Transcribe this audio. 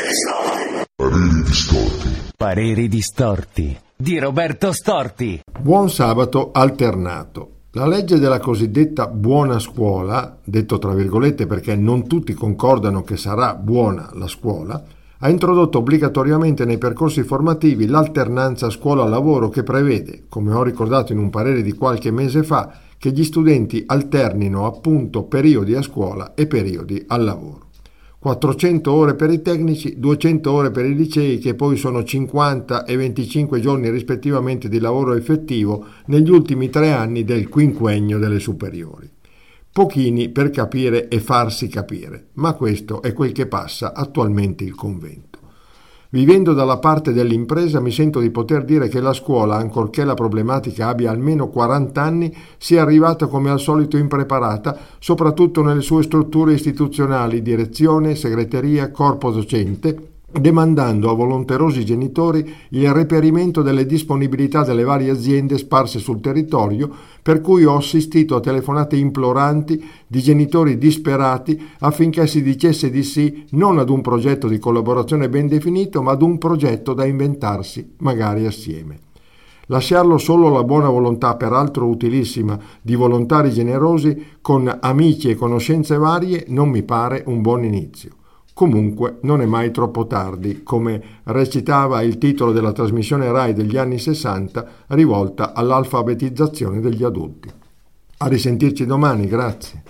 Pareri distorti. Pareri distorti di Roberto Storti. Buon sabato alternato. La legge della cosiddetta buona scuola, detto tra virgolette perché non tutti concordano che sarà buona la scuola, ha introdotto obbligatoriamente nei percorsi formativi l'alternanza scuola-lavoro che prevede, come ho ricordato in un parere di qualche mese fa, che gli studenti alternino appunto periodi a scuola e periodi al lavoro. 400 ore per i tecnici, 200 ore per i licei, che poi sono 50 e 25 giorni rispettivamente di lavoro effettivo negli ultimi 3 anni del quinquennio delle superiori. Pochini per capire e farsi capire, ma questo è quel che passa attualmente il convento. Vivendo dalla parte dell'impresa mi sento di poter dire che la scuola, ancorché la problematica abbia almeno 40 anni, sia arrivata come al solito impreparata, soprattutto nelle sue strutture istituzionali, direzione, segreteria, corpo docente, demandando a volonterosi genitori il reperimento delle disponibilità delle varie aziende sparse sul territorio, per cui ho assistito a telefonate imploranti di genitori disperati affinché si dicesse di sì non ad un progetto di collaborazione ben definito, ma ad un progetto da inventarsi, magari assieme. Lasciarlo solo alla buona volontà, peraltro utilissima, di volontari generosi con amici e conoscenze varie non mi pare un buon inizio. Comunque non è mai troppo tardi, come recitava il titolo della trasmissione Rai degli anni 60 rivolta all'alfabetizzazione degli adulti. A risentirci domani, grazie.